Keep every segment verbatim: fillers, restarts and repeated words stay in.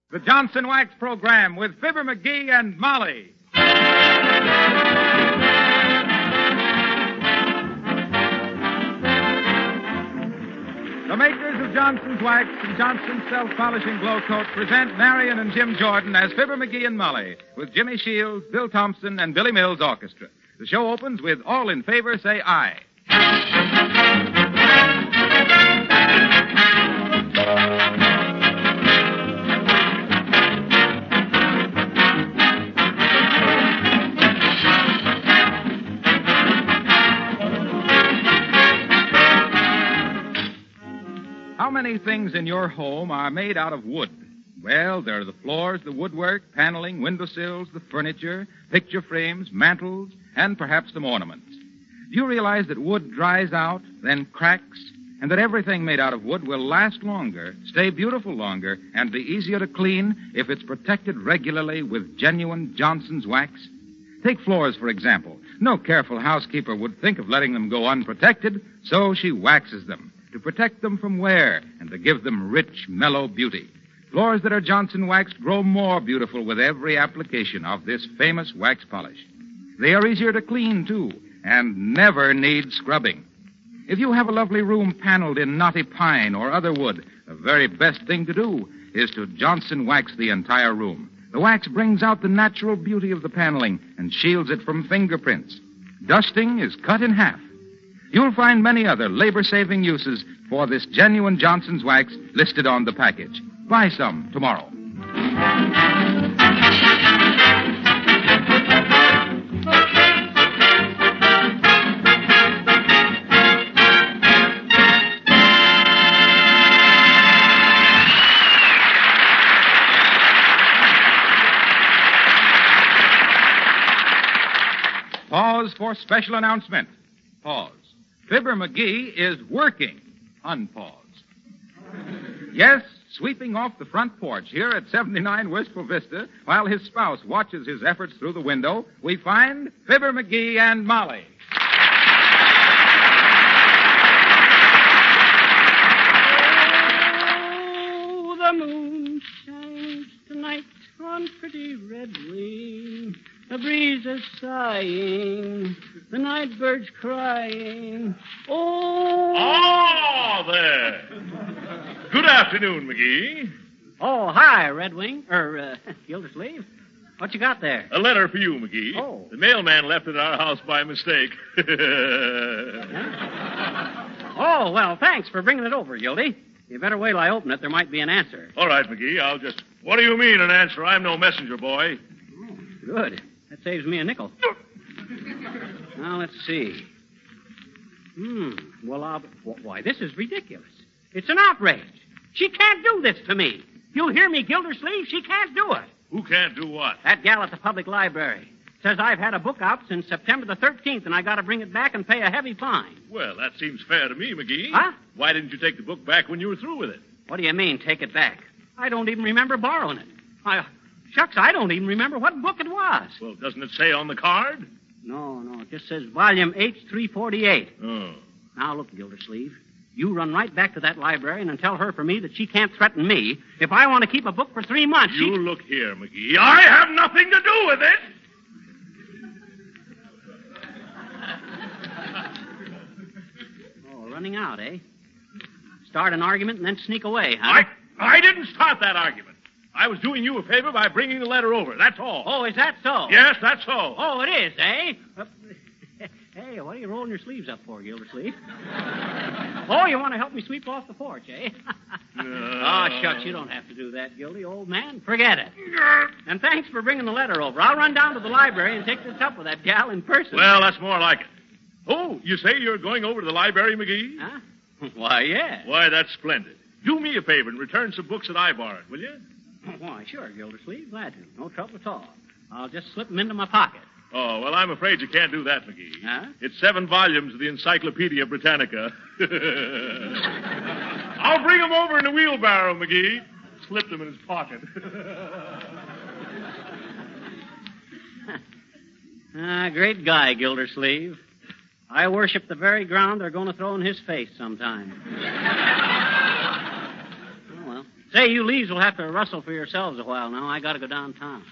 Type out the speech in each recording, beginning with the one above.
The Johnson Wax Program with Fibber McGee and Molly. The makers of Johnson's Wax and Johnson's Self-Polishing Glow Coat present Marion and Jim Jordan as Fibber McGee and Molly with Jimmy Shields, Bill Thompson, and Billy Mills Orchestra. The show opens with All in Favor Say Aye. How many things in your home are made out of wood? Well, there are the floors, the woodwork, paneling, windowsills, the furniture, picture frames, mantels, and perhaps some ornaments. Do you realize that wood dries out, then cracks, and that everything made out of wood will last longer, stay beautiful longer, and be easier to clean if it's protected regularly with genuine Johnson's Wax? Take floors, for example. No careful housekeeper would think of letting them go unprotected, so she waxes them to protect them from wear and to give them rich, mellow beauty. Floors that are Johnson waxed grow more beautiful with every application of this famous wax polish. They are easier to clean, too, and never need scrubbing. If you have a lovely room paneled in knotty pine or other wood, the very best thing to do is to Johnson wax the entire room. The wax brings out the natural beauty of the paneling and shields it from fingerprints. Dusting is cut in half. You'll find many other labor-saving uses for this genuine Johnson's Wax listed on the package. Buy some tomorrow. Pause for special announcement. Pause. Fibber McGee is working. Unpause. Yes, sweeping off the front porch here at seventy-nine Wistful Vista, while his spouse watches his efforts through the window, we find Fibber McGee and Molly. Oh, the moon shines tonight on pretty red wing. The breeze is sighing, the night bird's crying. Oh! Oh, there. Good afternoon, McGee. Oh, hi, Redwing, or uh, Gildersleeve. What you got there? A letter for you, McGee. Oh. The mailman left it at our house by mistake. Oh, well, thanks for bringing it over, Gildy. You better wait till I open it. There might be an answer. All right, McGee, I'll just... What do you mean, an answer? I'm no messenger boy. Oh, good. That saves me a nickel. Now, let's see. Hmm. Well, I'll... Why, this is ridiculous. It's an outrage. She can't do this to me. You hear me, Gildersleeve? She can't do it. Who can't do what? That gal at the public library. Says I've had a book out since September the thirteenth, and I got to bring it back and pay a heavy fine. Well, that seems fair to me, McGee. Huh? Why didn't you take the book back when you were through with it? What do you mean, take it back? I don't even remember borrowing it. I... Shucks, I don't even remember what book it was. Well, doesn't it say on the card? No, no, it just says volume H three forty-eight. Oh. Now, look, Gildersleeve. You run right back to that librarian and tell her for me that she can't threaten me. If I want to keep a book for three months, You she... look here, McGee. I have nothing to do with it. Oh, running out, eh? Start an argument and then sneak away, huh? I, I didn't start that argument. I was doing you a favor by bringing the letter over. That's all. Oh, is that so? Yes, that's so. Oh, it is, eh? Uh, hey, what are you rolling your sleeves up for, Gildersleeve? Oh, you want to help me sweep off the porch, eh? Oh, shucks, you don't have to do that, Gildy, old man. Forget it. And thanks for bringing the letter over. I'll run down to the library and take this up with that gal in person. Well, that's more like it. Oh, you say you're going over to the library, McGee? Huh? Why, yeah. Why, that's splendid. Do me a favor and return some books that I borrowed, will you? Why, sure, Gildersleeve. Glad to. No trouble at all. I'll just slip them into my pocket. Oh, well, I'm afraid you can't do that, McGee. Huh? It's seven volumes of the Encyclopedia Britannica. I'll bring them over in a wheelbarrow, McGee. Slipped them in his pocket. Ah, great guy, Gildersleeve. I worship the very ground they're going to throw in his face sometime. Oh, well. Say, you leaves will have to rustle for yourselves a while now. I got to go downtown.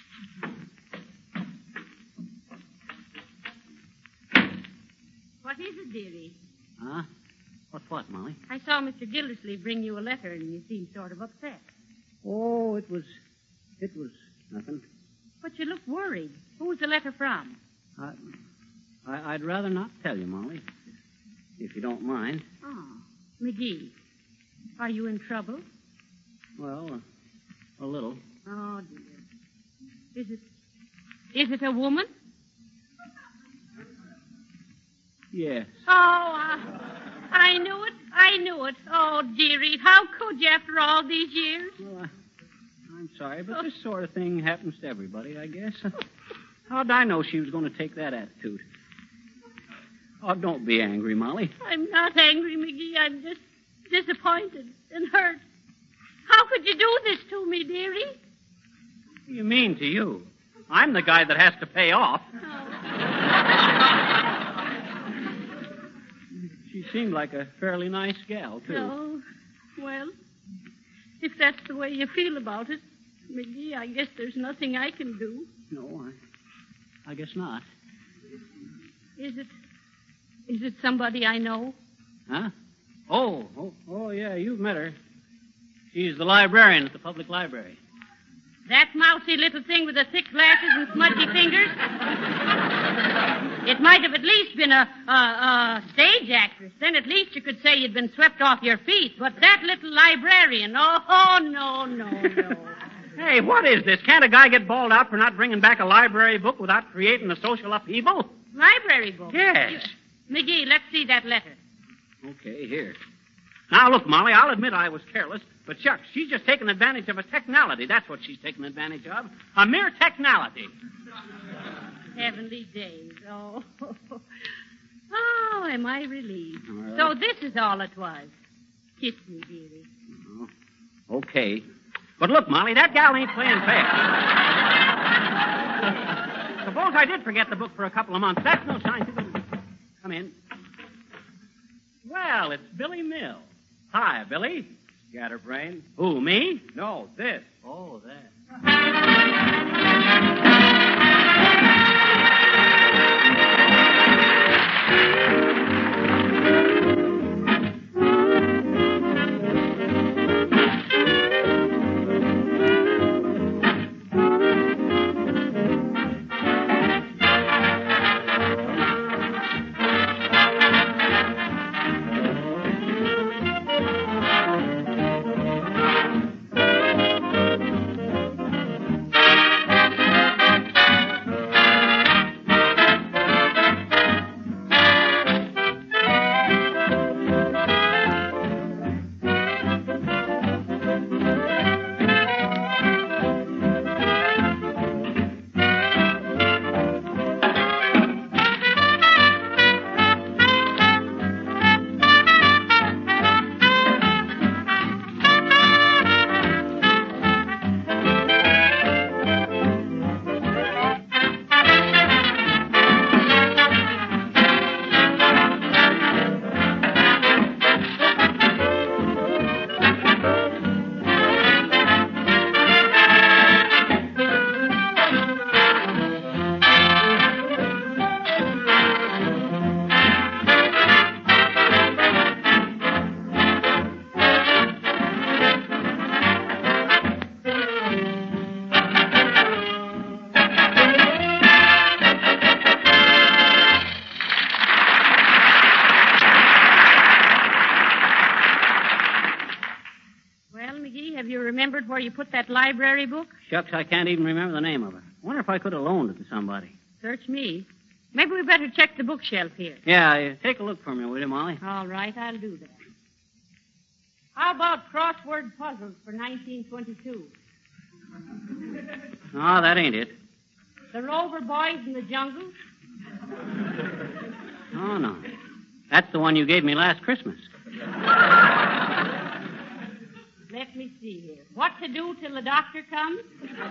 What is it, dearie? Huh? What's what, Molly? I saw Mister Gildersleeve bring you a letter, and you seemed sort of upset. Oh, it was... It was nothing. But you look worried. Who was the letter from? I, I, I'd rather not tell you, Molly, if you don't mind. Oh, McGee, are you in trouble? Well, a, a little. Oh, dear. Is it... Is it a woman? Yes. Oh, uh, I knew it. I knew it. Oh, dearie, how could you after all these years? Well, I, I'm sorry, but this sort of thing happens to everybody, I guess. How'd I know she was going to take that attitude? Oh, don't be angry, Molly. I'm not angry, McGee. I'm just disappointed and hurt. How could you do this to me, dearie? What do you mean to you? I'm the guy that has to pay off. Oh. She seemed like a fairly nice gal, too. Oh, well, if that's the way you feel about it, McGee, I guess there's nothing I can do. No, I, I guess not. Is it, is it somebody I know? Huh? Oh, oh, oh, yeah, you've met her. She's the librarian at the public library. That mousy little thing with the thick glasses and smudgy fingers? It might have at least been a, a, a stage actress. Then at least you could say you'd been swept off your feet. But that little librarian, oh, oh no, no, no. Hey, what is this? Can't a guy get bawled out for not bringing back a library book without creating a social upheaval? Library book? Yes. McGee, let's see that letter. Okay, here. Now, look, Molly, I'll admit I was careless, but shucks, she's just taking advantage of a technicality. That's what she's taking advantage of. A mere technicality. Heavenly days. Oh. Oh, am I relieved. Right. So this is all it was. Kiss me, dearie. Oh, okay. But look, Molly, that gal ain't playing fair. Suppose I did forget the book for a couple of months. That's no sign to go. Come in. Well, it's Billy Mills. Hi, Billy. Scatterbrain. Who, me? No, this. Oh, that. Remembered where you put that library book? Shucks, I can't even remember the name of it. I wonder if I could have loaned it to somebody. Search me. Maybe we better check the bookshelf here. Yeah, uh, take a look for me, will you, Molly? All right, I'll do that. How about crossword puzzles for nineteen twenty-two? No, that ain't it. The Rover Boys in the Jungle? Oh, no. That's the one you gave me last Christmas. Let me see here. What to do till the doctor comes?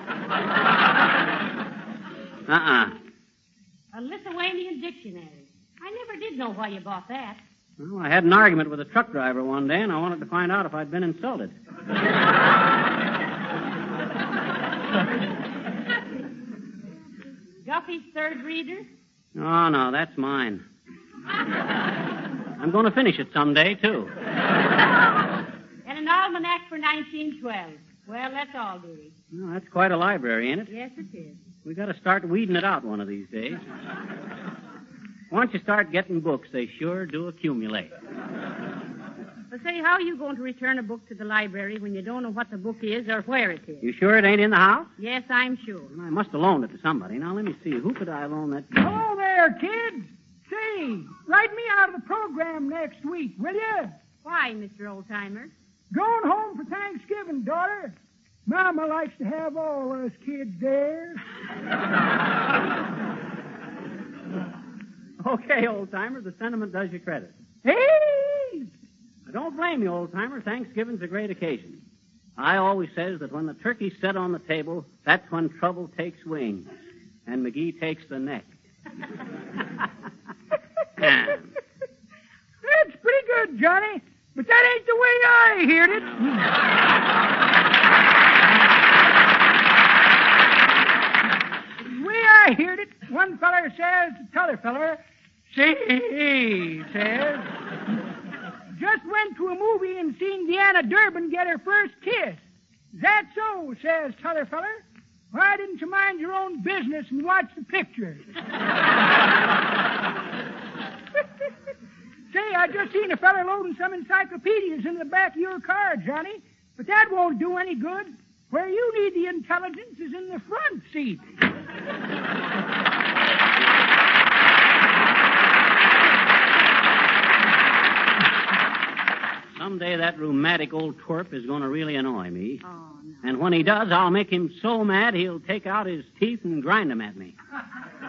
Uh-uh. A Lithuanian dictionary. I never did know why you bought that. Well, I had an argument with a truck driver one day, and I wanted to find out if I'd been insulted. Guffey's third reader? Oh, no, that's mine. I'm going to finish it someday, too. And an almanac for nineteen twelve. Well, that's all, dearie. Oh, that's quite a library, ain't it? Yes, it is. We got to start weeding it out one of these days. Once you start getting books, they sure do accumulate. But say, how are you going to return a book to the library when you don't know what the book is or where it is? You sure it ain't in the house? Yes, I'm sure. I must have loaned it to somebody. Now, let me see. Who could I loan that to? Hello there, kids. Say, write me out of the program next week, will you? Why, Mister Oldtimer? Going home for Thanksgiving, daughter. Mama likes to have all us kids there. Okay, old-timer, the sentiment does you credit. Hey! I don't blame you, old-timer. Thanksgiving's a great occasion. I always says that when the turkey's set on the table, that's when trouble takes wing, and McGee takes the neck. That's pretty good, Johnny, but that ain't the way I heard it. The way I heard it, one feller says to t'other feller, say, says, just went to a movie and seen Deanna Durbin get her first kiss. Is that so, says t'other feller? Why didn't you mind your own business and watch the picture? Say, I just seen a feller loading some encyclopedias in the back of your car, Johnny. But that won't do any good. Where you need the intelligence is in the front seat. Someday that rheumatic old twerp is going to really annoy me. Oh, no. And when he does, I'll make him so mad he'll take out his teeth and grind them at me. I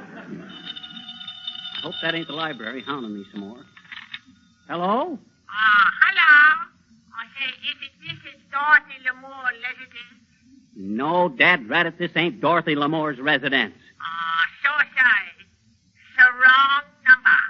hope that ain't the library hounding me some more. Hello? Ah, hello. I say, is it this is Dorothy Lamour residence? No, Dad rat it, this ain't Dorothy Lamour's residence. Ah, so sorry. It's the wrong number.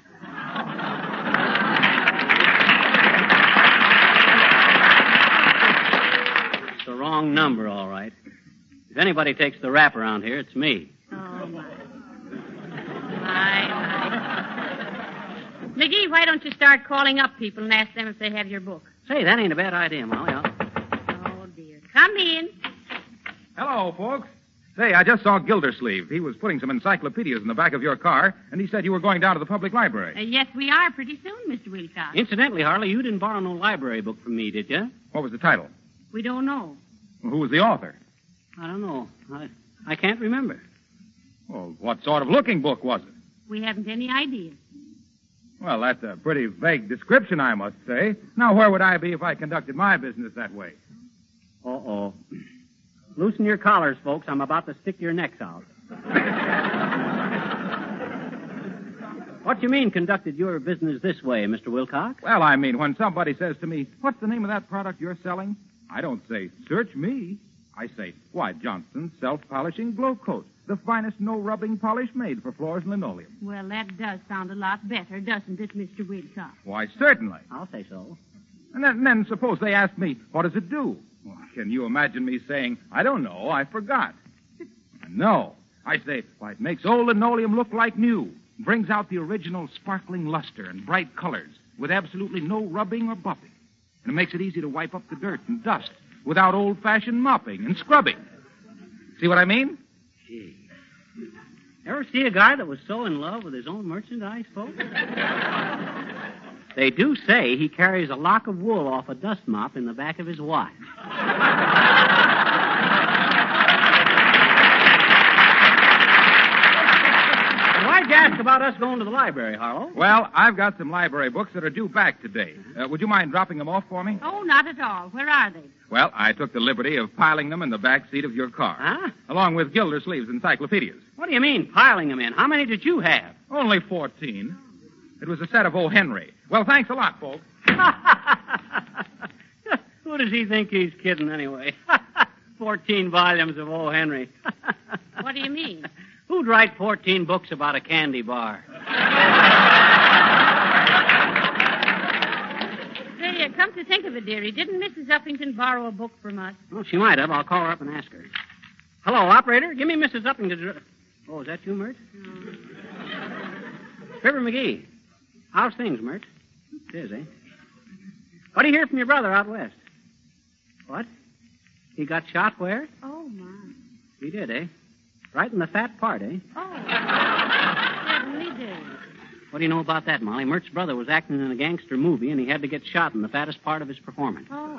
It's the wrong number, all right. If anybody takes the rap around here, it's me. Oh, my. My, my. McGee, why don't you start calling up people and ask them if they have your book? Say, that ain't a bad idea, Molly. I'll... Oh, dear. Come in. Hello, folks. Say, I just saw Gildersleeve. He was putting some encyclopedias in the back of your car, and he said you were going down to the public library. Uh, yes, we are pretty soon, Mister Wilcox. Incidentally, Harley, you didn't borrow no library book from me, did you? What was the title? We don't know. Well, who was the author? I don't know. I, I can't remember. Well, what sort of looking book was it? We haven't any idea. Well, that's a pretty vague description, I must say. Now, where would I be if I conducted my business that way? Uh-oh. Loosen your collars, folks. I'm about to stick your necks out. What do you mean, conducted your business this way, Mister Wilcox? Well, I mean, when somebody says to me, what's the name of that product you're selling? I don't say, search me. I say, why, Johnson's self-polishing glow coat. The finest no-rubbing polish made for floors and linoleum. Well, that does sound a lot better, doesn't it, Mister Wilcox? Why, certainly. I'll say so. And then, and then suppose they ask me, what does it do? Well, can you imagine me saying, I don't know, I forgot? No. I say, why, it makes old linoleum look like new. Brings out the original sparkling luster and bright colors with absolutely no rubbing or buffing. And it makes it easy to wipe up the dirt and dust without old-fashioned mopping and scrubbing. See what I mean? Gee. Ever see a guy that was so in love with his own merchandise, folks? They do say he carries a lock of wool off a dust mop in the back of his watch. Why'd you ask about us going to the library, Harlow? Well, I've got some library books that are due back today. Uh, would you mind dropping them off for me? Oh, not at all. Where are they? Well, I took the liberty of piling them in the back seat of your car. Huh? Along with Gildersleeve's encyclopedias. What do you mean, piling them in? How many did you have? Only fourteen. It was a set of O. Henry. Well, thanks a lot, folks. Who does he think he's kidding, anyway? Fourteen volumes of O. Henry. What do you mean? Who'd write fourteen books about a candy bar? Say, Say, uh, come to think of it, dearie, didn't Missus Uppington borrow a book from us? Well, she might have. I'll call her up and ask her. Hello, operator. Give me Missus Uppington. Oh, is that you, Mert? No. Fibber McGee. How's things, Mert? It is, eh? What do you hear from your brother out west? What? He got shot where? Oh, my. He did, eh? Right in the fat part, eh? Oh, certainly did. What do you know about that, Molly? Mert's brother was acting in a gangster movie, and he had to get shot in the fattest part of his performance. Oh.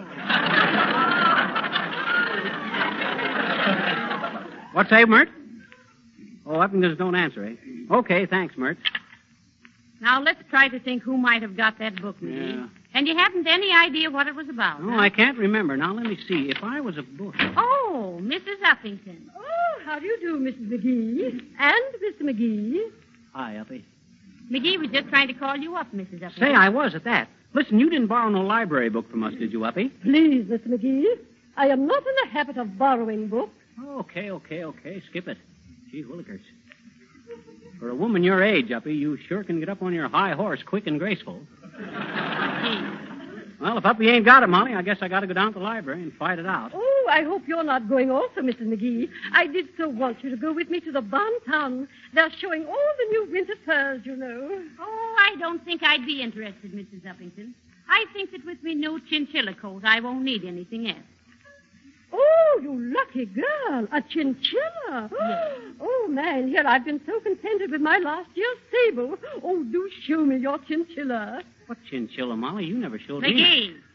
What's that, Mert? Oh, Uppingtons don't answer, eh? Okay, thanks, Mert. Now, let's try to think who might have got that book, McGee. Yeah. And you haven't any idea what it was about, No, huh? I can't remember. Now, let me see. If I was a book... Oh, Missus Uppington. Oh, how do you do, Missus McGee? And Mister McGee. Hi, Uppy. McGee was just trying to call you up, Missus Uppington. Say, I was at that. Listen, you didn't borrow no library book from us, did you, Uppy? Please, Mister McGee. I am not in the habit of borrowing books. Okay, okay, okay. Skip it. Gee willikers. For a woman your age, Uppy, you sure can get up on your high horse quick and graceful. Well, if Uppy ain't got it, Molly, I guess I got to go down to the library and fight it out. Oh, I hope you're not going also, Missus McGee. I did so want you to go with me to the Bonton. They're showing all the new winter furs, you know. Oh, I don't think I'd be interested, Missus Uppington. I think that with me new chinchilla coat, I won't need anything else. Oh, you lucky girl. A chinchilla. Yes. Oh, man, here I've been so contented with my last year's sable. Oh, do show me your chinchilla. What chinchilla, Molly? You never showed me. McGee.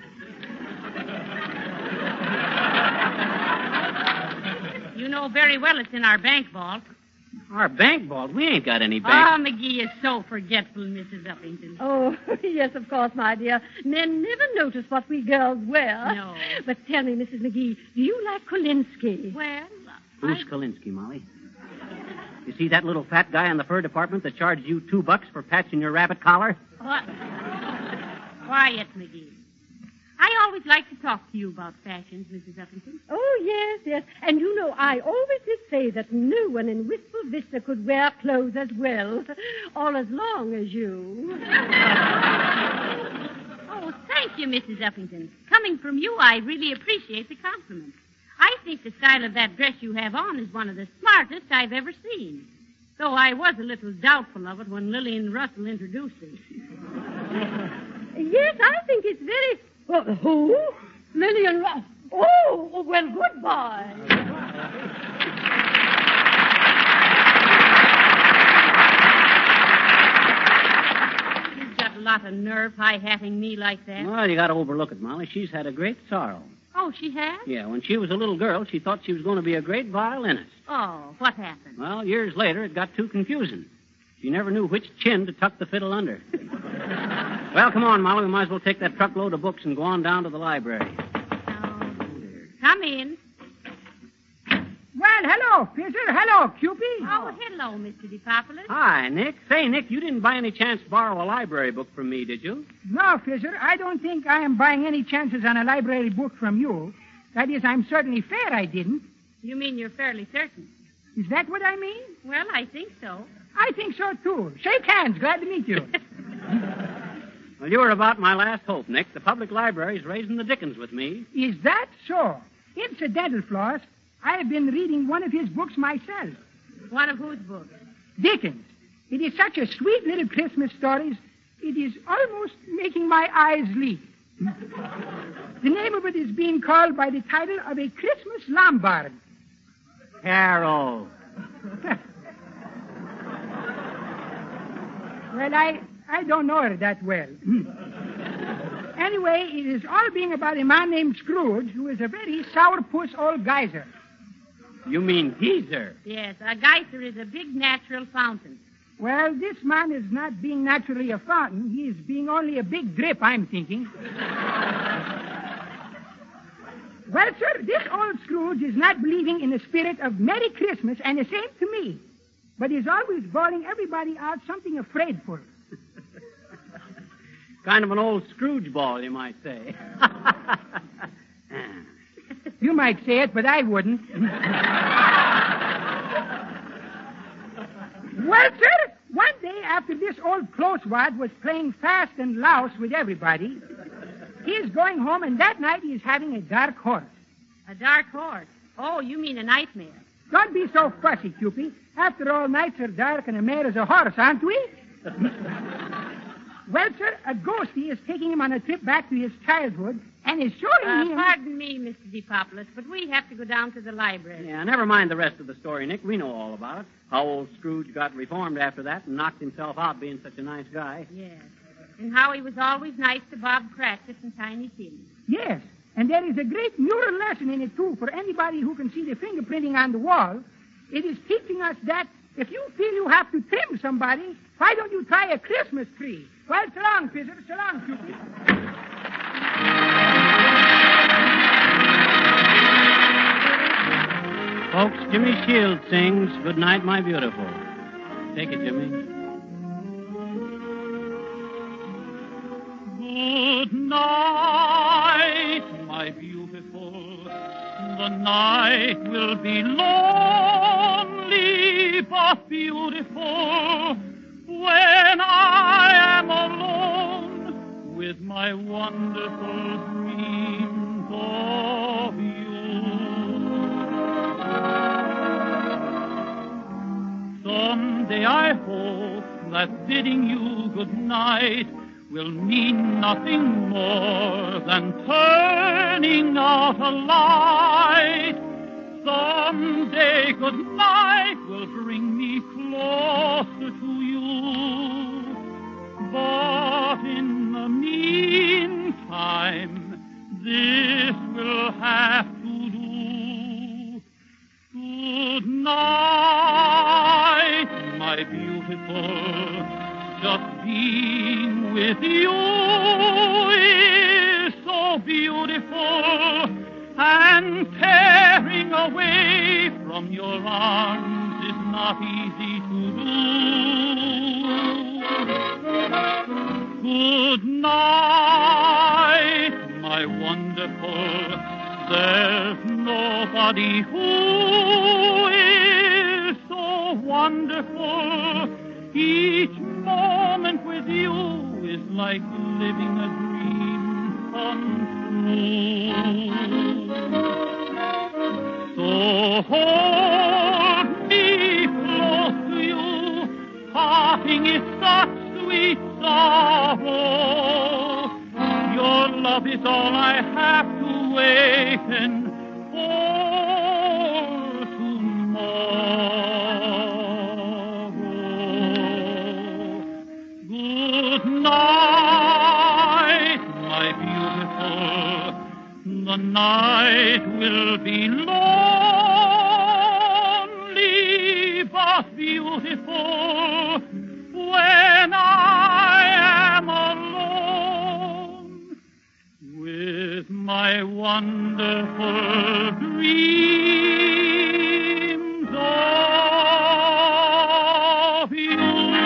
You know very well it's in our bank vault. Our bank vault? We ain't got any Oh, bank. McGee is so forgetful, Missus Uppington. Oh, yes, of course, my dear. Men never notice what we girls wear. No. But tell me, Missus McGee, do you like Kolinsky? Well, Who's I... Kolinsky, Molly? You see that little fat guy in the fur department that charged you two bucks for patching your rabbit collar? What? Quiet, McGee. I always like to talk to you about fashions, Missus Uppington. Oh, yes, yes. And you know, I always did say that no one in Wistful Vista could wear clothes as well, all as long as you. Oh, thank you, Missus Uppington. Coming from you, I really appreciate the compliment. I think the style of that dress you have on is one of the smartest I've ever seen. Though I was a little doubtful of it when Lillian Russell introduced it. Yes, I think it's very... Well, who? Lillian Russell. Oh, well, goodbye. You've got a lot of nerve high-hatting me like that. Well, you got to overlook it, Molly. She's had a great sorrow. Oh, she has? Yeah, when she was a little girl, she thought she was going to be a great violinist. Oh, what happened? Well, years later, it got too confusing. She never knew which chin to tuck the fiddle under. Well, come on, Molly. We might as well take that truckload of books and go on down to the library. Oh, come in. Well, hello, Fisher. Hello, Cupid. Oh, hello, Mister DePopulis. Hi, Nick. Say, Nick, you didn't by any chance borrow a library book from me, did you? No, Fisher, I don't think I am buying any chances on a library book from you. That is, I'm certainly fair I didn't. You mean you're fairly certain? Is that what I mean? Well, I think so. I think so, too. Shake hands. Glad to meet you. Well, you were about my last hope, Nick. The public library's raising the dickens with me. Is that so? Incidental, Floss. I have been reading one of his books myself. One of whose books? Dickens. It is such a sweet little Christmas story. It is almost making my eyes leak. The name of it is being called by the title of A Christmas Lombard. Carol. Well, I, I don't know her that well. Anyway, it is all being about a man named Scrooge, who is a very sourpuss old geyser. You mean geezer? Yes, a geyser is a big natural fountain. Well, this man is not being naturally a fountain. He is being only a big drip, I'm thinking. Well, sir, this old Scrooge is not believing in the spirit of Merry Christmas, and the same to me. But he's always bawling everybody out something afraidful. Kind of an old Scrooge ball, you might say. You might say it, but I wouldn't. Well, sir, one day after this old closewad was playing fast and louse with everybody, He's going home, and that night he's having a dark horse. A dark horse. Oh, you mean a nightmare. Don't be so fussy, Cupid. After all, nights are dark and a mare is a horse, aren't we? Well, sir, a ghostie is taking him on a trip back to his childhood and is showing Uh, him... pardon me, Mister DePopulis, but we have to go down to the library. Yeah, never mind the rest of the story, Nick. We know all about it. How old Scrooge got reformed after that and knocked himself out being such a nice guy. Yes. And how he was always nice to Bob Cratchit and Tiny Tim. Yes, and there is a great moral lesson in it, too, for anybody who can see the fingerprinting on the wall. It is teaching us that if you feel you have to trim somebody, why don't you try a Christmas tree? Well, so long, Fizzle. So long, Cupid. Folks, Jimmy Shields sings Good Night, My Beautiful. Take it, Jimmy. Good night, my beautiful. The night will be lonely but beautiful when I am alone with my wonderful dreams of you. Someday I hope that bidding you good night will mean nothing more than turning out a light. Someday good night will bring me closer to you. But in the meantime, this will have to do. Good night, my beautiful. Just being with you is so beautiful, and tearing away from your arms is not easy to do. Good night, my wonderful. There's nobody who is so wonderful. Each moment with you is like living a dream come true. So hold me close to you. Parting is such sweet sorrow. Your love is all I have to waken for tomorrow. Good night, my beautiful. The night will be lonely but beautiful when I am alone with my wonderful dreams of you.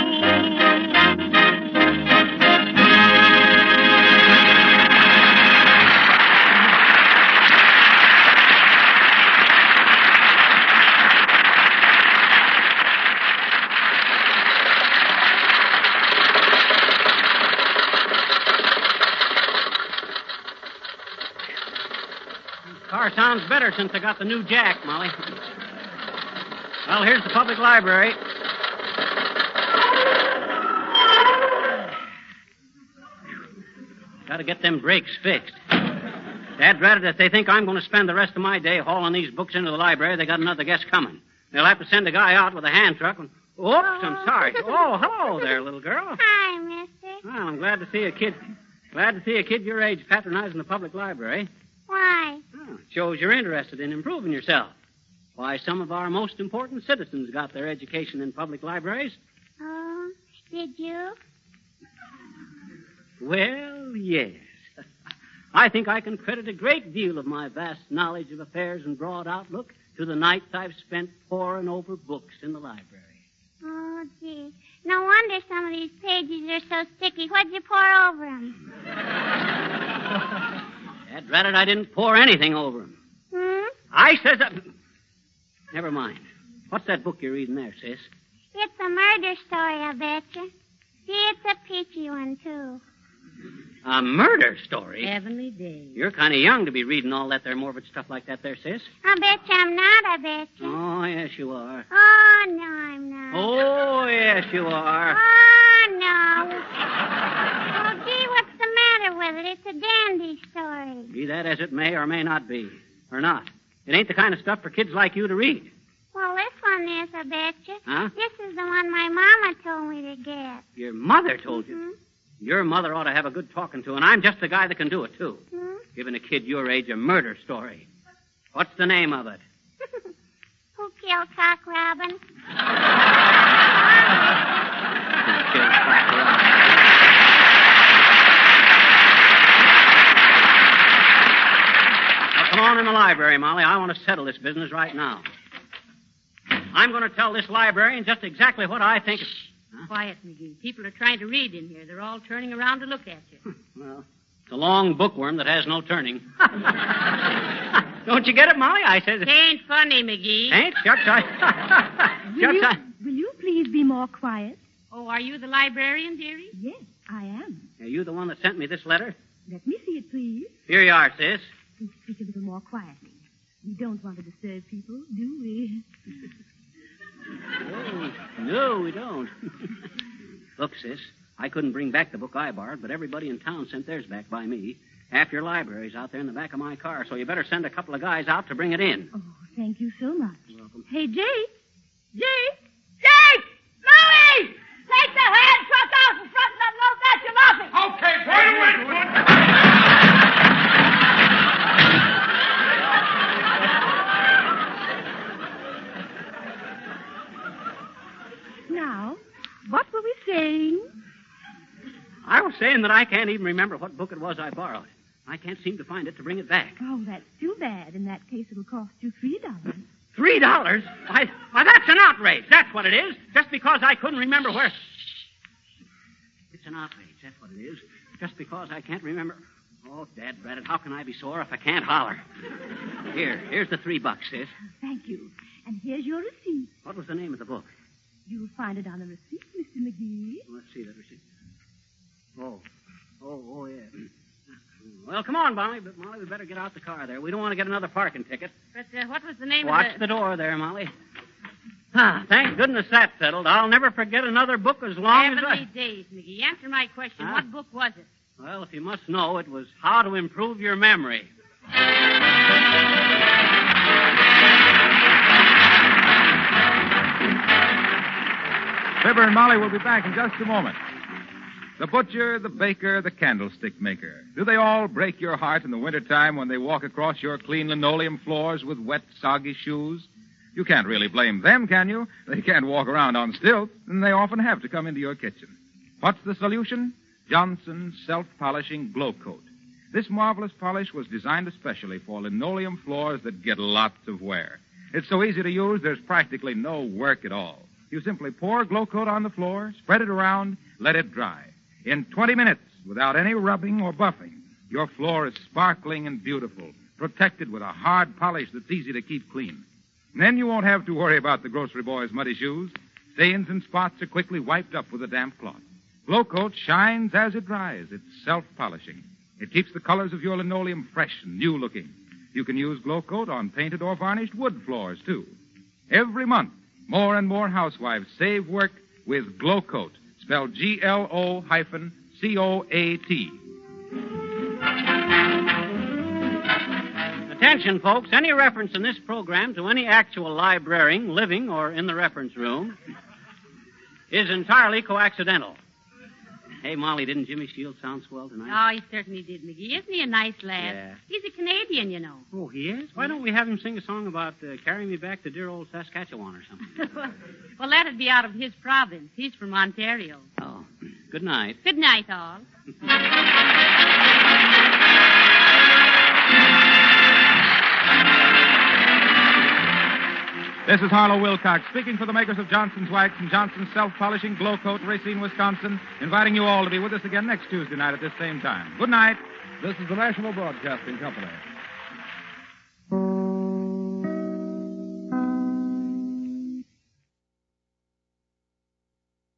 Car sounds better since I got the new jack, Molly. Well, here's the public library. Got to get them brakes fixed. Dadrat it, if they think I'm going to spend the rest of my day hauling these books into the library, they got another guest coming. They'll have to send a guy out with a hand truck. And... Oops, I'm sorry. Oh, hello there, little girl. Hi, mister. Well, I'm glad to see a kid. Glad to see a kid your age patronizing the public library. Why? Oh, it shows you're interested in improving yourself. Why, some of our most important citizens got their education in public libraries. Oh, did you? Well, yes. I think I can credit a great deal of my vast knowledge of affairs and broad outlook to the nights I've spent poring over books in the library. Oh, gee. No wonder some of these pages are so sticky. What'd you pour over them? Dad, it, I didn't pour anything over them. Hmm? I says that... Never mind. What's that book you're reading there, sis? It's a murder story, I betcha. See, it's a peachy one, too. A murder story? Heavenly days. You're kind of young to be reading all that there morbid stuff like that there, sis. I bet you I'm not, I bet you. Oh, yes, you are. Oh, no, I'm not. Oh, yes, you are. Oh, no. Oh, gee, what's the matter with it? It's a dandy story. Be that as it may or may not be. Or not. It ain't the kind of stuff for kids like you to read. Well, this one is, I bet you. Huh? This is the one my mama told me to get. Your mother told you? Hmm? Your mother ought to have a good talking to, and I'm just the guy that can do it, too. Hmm? Giving a kid your age a murder story. What's the name of it? Who killed Cock Robin? Who killed Cock Robin? Now, come on in the library, Molly. I want to settle this business right now. I'm going to tell this librarian just exactly what I think. Huh? Quiet, McGee. People are trying to read in here. They're all turning around to look at you. Well, it's a long bookworm that has no turning. Don't you get it, Molly? I said... It ain't funny, McGee. Ain't? Shucks, I... Will Shucks, you, I... will you please be more quiet? Oh, are you the librarian, dearie? Yes, I am. Are you the one that sent me this letter? Let me see it, please. Here you are, sis. Please speak a little more quietly. We don't want to disturb people, do we? Oh, no, we don't. Look, sis, I couldn't bring back the book I borrowed, but everybody in town sent theirs back by me. Half your library's out there in the back of my car, so you better send a couple of guys out to bring it in. Oh, thank you so much. You're welcome. Hey, Jake. Jake! Jake! Louie! Take the hand truck out in front and unload that jalopy. Okay, right away, Now, what were we saying? I was saying that I can't even remember what book it was I borrowed. I can't seem to find it to bring it back. Oh, that's too bad. In that case, it'll cost you three dollars. Three dollars? Why, why, that's an outrage. That's what it is. Just because I couldn't remember where... It's an outrage. That's what it is. Just because I can't remember... Oh, Dad Braddock, how can I be sore if I can't holler? Here, here's the three bucks, sis. Thank you. And here's your receipt. What was the name of the book? You'll find it on the receipt, Mister McGee. Let's see that receipt. Oh, oh, oh, yeah. Well, come on, Molly. But Molly, we better get out the car there. We don't want to get another parking ticket. But uh, what was the name Watch of the... the door there, Molly. Ah, thank goodness that's settled. I'll never forget another book as long Heavenly as I... days, McGee. Answer my question. Huh? What book was it? Well, if you must know, it was How to Improve Your Memory. Fibber and Molly will be back in just a moment. The butcher, the baker, the candlestick maker. Do they all break your heart in the wintertime when they walk across your clean linoleum floors with wet, soggy shoes? You can't really blame them, can you? They can't walk around on stilts, and they often have to come into your kitchen. What's the solution? Johnson's Self-Polishing Glow Coat. This marvelous polish was designed especially for linoleum floors that get lots of wear. It's so easy to use, there's practically no work at all. You simply pour Glow Coat on the floor, spread it around, let it dry. In twenty minutes, without any rubbing or buffing, your floor is sparkling and beautiful, protected with a hard polish that's easy to keep clean. And then you won't have to worry about the grocery boy's muddy shoes. Stains and spots are quickly wiped up with a damp cloth. Glow Coat shines as it dries. It's self-polishing. It keeps the colors of your linoleum fresh and new-looking. You can use Glow Coat on painted or varnished wood floors, too. Every month, more and more housewives save work with Glow Coat, spelled G L O hyphen C O A T. Attention, folks. Any reference in this program to any actual librarian living or in the reference room is entirely coincidental. Hey, Molly, didn't Jimmy Shields sound swell tonight? Oh, he certainly did, McGee. Isn't he a nice lad? Yeah. He's a Canadian, you know. Oh, he is? Why don't we have him sing a song about uh, carrying me back to dear old Saskatchewan or something? Well, that'd be out of his province. He's from Ontario. Oh, good night. Good night, all. This is Harlow Wilcox speaking for the makers of Johnson's Wax and Johnson's Self-Polishing Glow Coat, Racine, Wisconsin, inviting you all to be with us again next Tuesday night at this same time. Good night. This is the National Broadcasting Company.